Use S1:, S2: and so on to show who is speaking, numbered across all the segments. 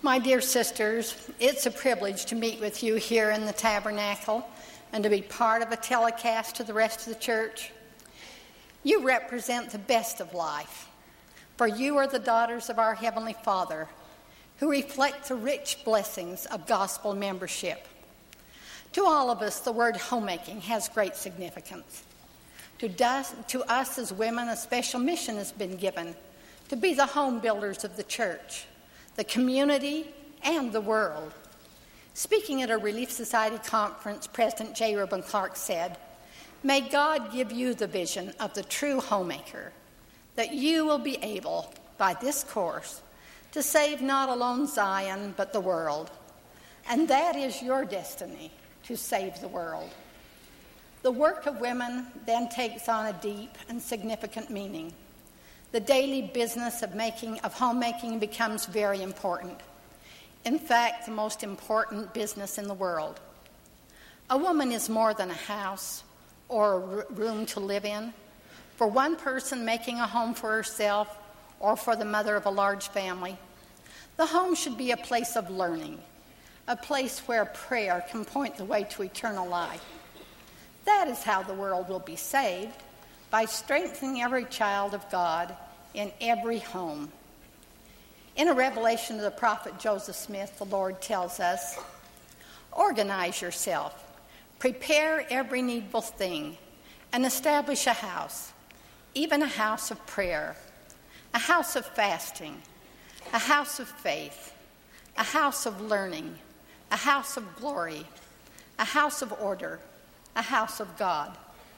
S1: My dear sisters, it's a privilege to meet with you here in the tabernacle and to be part of a telecast to the rest of the church. You represent the best of life, for you are the daughters of our Heavenly Father, who reflect the rich blessings of gospel membership. To all of us, the word homemaking has great significance. To us as women, a special mission has been given to be the home builders of the church, the community, and the world. Speaking at a Relief Society conference, President J. Reuben Clark said, "May God give you the vision of the true homemaker, that you will be able, by this course, to save not alone Zion, but the world. And that is your destiny, to save the world." The work of women then takes on a deep and significant meaning. The daily business of homemaking becomes very important. In fact, the most important business in the world. A woman is more than a house or a room to live in. For one person making a home for herself or for the mother of a large family, the home should be a place of learning, a place where prayer can point the way to eternal life. That is how the world will be saved, by strengthening every child of God in every home. In a revelation of the prophet Joseph Smith, the Lord tells us, "Organize yourself, prepare every needful thing, and establish a house, even a house of prayer, a house of fasting, a house of faith, a house of learning, a house of glory, a house of order, a house of God."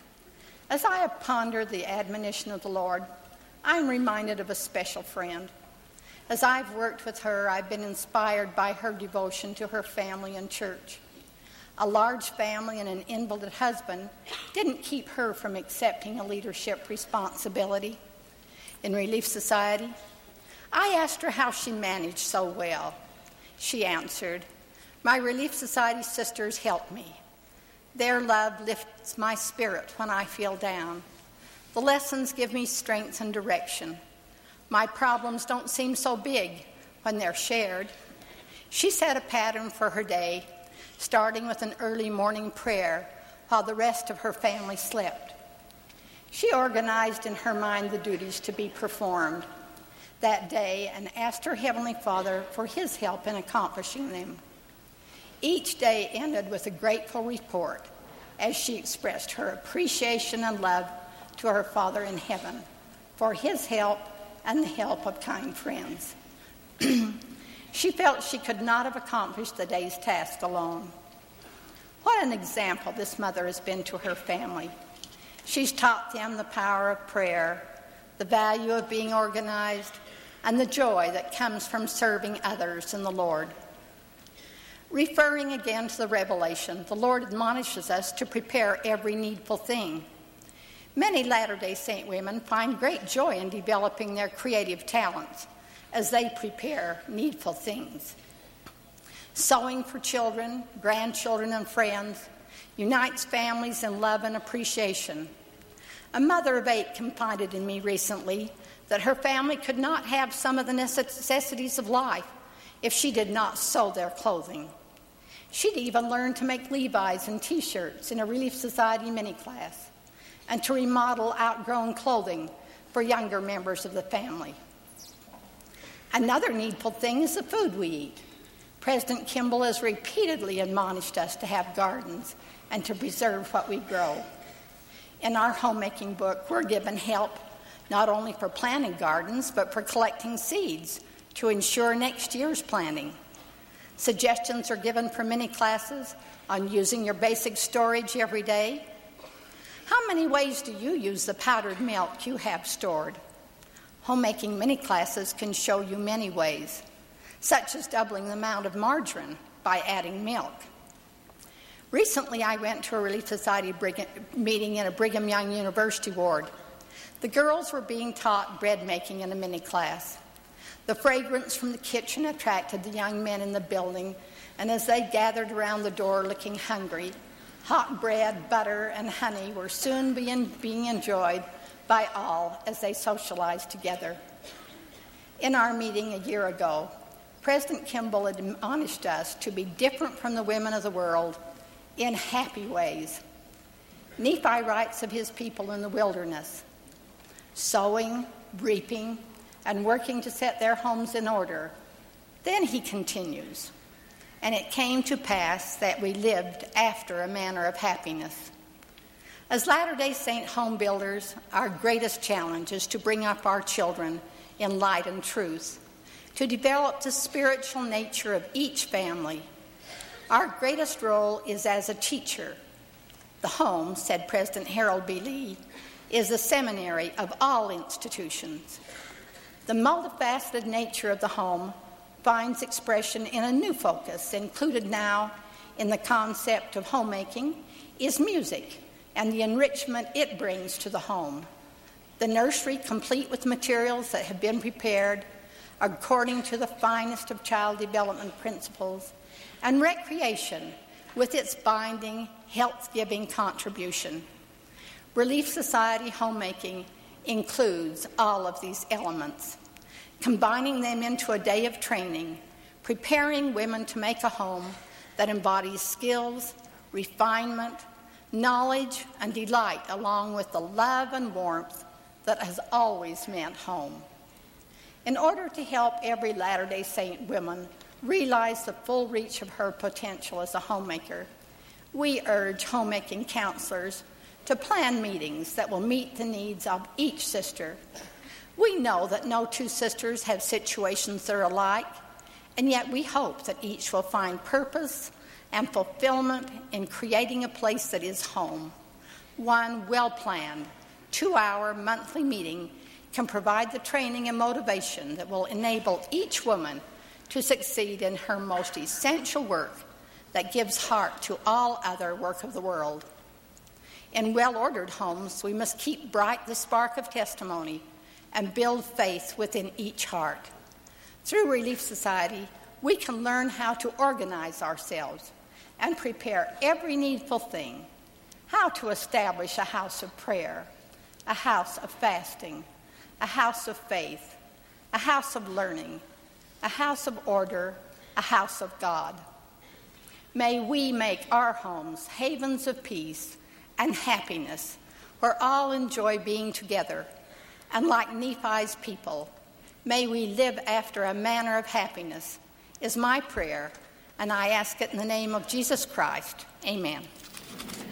S1: As I have pondered the admonition of the Lord, I'm reminded of a special friend. As I've worked with her, I've been inspired by her devotion to her family and church. A large family and an invalid husband didn't keep her from accepting a leadership responsibility in Relief Society. I asked her how she managed so well. She answered, "My Relief Society sisters help me. Their love lifts my spirit when I feel down. The lessons give me strength and direction. My problems don't seem so big when they're shared." She set a pattern for her day, starting with an early morning prayer while the rest of her family slept. She organized in her mind the duties to be performed that day and asked her Heavenly Father for His help in accomplishing them. Each day ended with a grateful report as she expressed her appreciation and love to her Father in heaven for His help and the help of kind friends. She felt she could not have accomplished the day's task alone. What an example this mother has been to her family. She's taught them the power of prayer, the value of being organized, and the joy that comes from serving others in the Lord. Referring again to the Revelation, the Lord admonishes us to prepare every needful thing. Many Latter-day Saint women find great joy in developing their creative talents as they prepare needful things. Sewing for children, grandchildren, and friends unites families in love and appreciation. A mother of 8 confided in me recently that her family could not have some of the necessities of life if she did not sew their clothing. She'd even learned to make Levi's and T-shirts in a Relief Society mini-class and to remodel outgrown clothing for younger members of the family. Another needful thing is the food we eat. President Kimball has repeatedly admonished us to have gardens and to preserve what we grow. In our homemaking book, we're given help not only for planting gardens, but for collecting seeds to ensure next year's planting. Suggestions are given for mini classes on using your basic storage every day. How many ways do you use the powdered milk you have stored? Homemaking mini classes can show you many ways, such as doubling the amount of margarine by adding milk. Recently, I went to a Relief Society meeting in a Brigham Young University ward. The girls were being taught bread making in a mini class. The fragrance from the kitchen attracted the young men in the building, and as they gathered around the door looking hungry, hot bread, butter, and honey were soon being enjoyed by all as they socialized together. In our meeting a year ago, President Kimball admonished us to be different from the women of the world in happy ways. Nephi writes of his people in the wilderness, sowing, reaping, and working to set their homes in order. Then he continues, and it came to pass that we lived after a manner of happiness. As Latter-day Saint home builders, our greatest challenge is to bring up our children in light and truth, to develop the spiritual nature of each family. Our greatest role is as a teacher. The home, said President Harold B. Lee, is the seminary of all institutions. The multifaceted nature of the home finds expression in a new focus, included now in the concept of homemaking, is music and the enrichment it brings to the home. The nursery, complete with materials that have been prepared according to the finest of child development principles, and recreation with its binding, health-giving contribution. Relief Society homemaking includes all of these elements, combining them into a day of training, preparing women to make a home that embodies skills, refinement, knowledge, and delight, along with the love and warmth that has always meant home. In order to help every Latter-day Saint woman realize the full reach of her potential as a homemaker, we urge homemaking counselors to plan meetings that will meet the needs of each sister. We know that no two sisters have situations that are alike, and yet we hope that each will find purpose and fulfillment in creating a place that is home. One well-planned, 2-hour monthly meeting can provide the training and motivation that will enable each woman to succeed in her most essential work that gives heart to all other work of the world. In well-ordered homes, we must keep bright the spark of testimony and build faith within each heart. Through Relief Society, we can learn how to organize ourselves and prepare every needful thing, how to establish a house of prayer, a house of fasting, a house of faith, a house of learning, a house of order, a house of God. May we make our homes havens of peace and happiness, where all enjoy being together. And like Nephi's people, may we live after a manner of happiness, is my prayer, and I ask it in the name of Jesus Christ. Amen.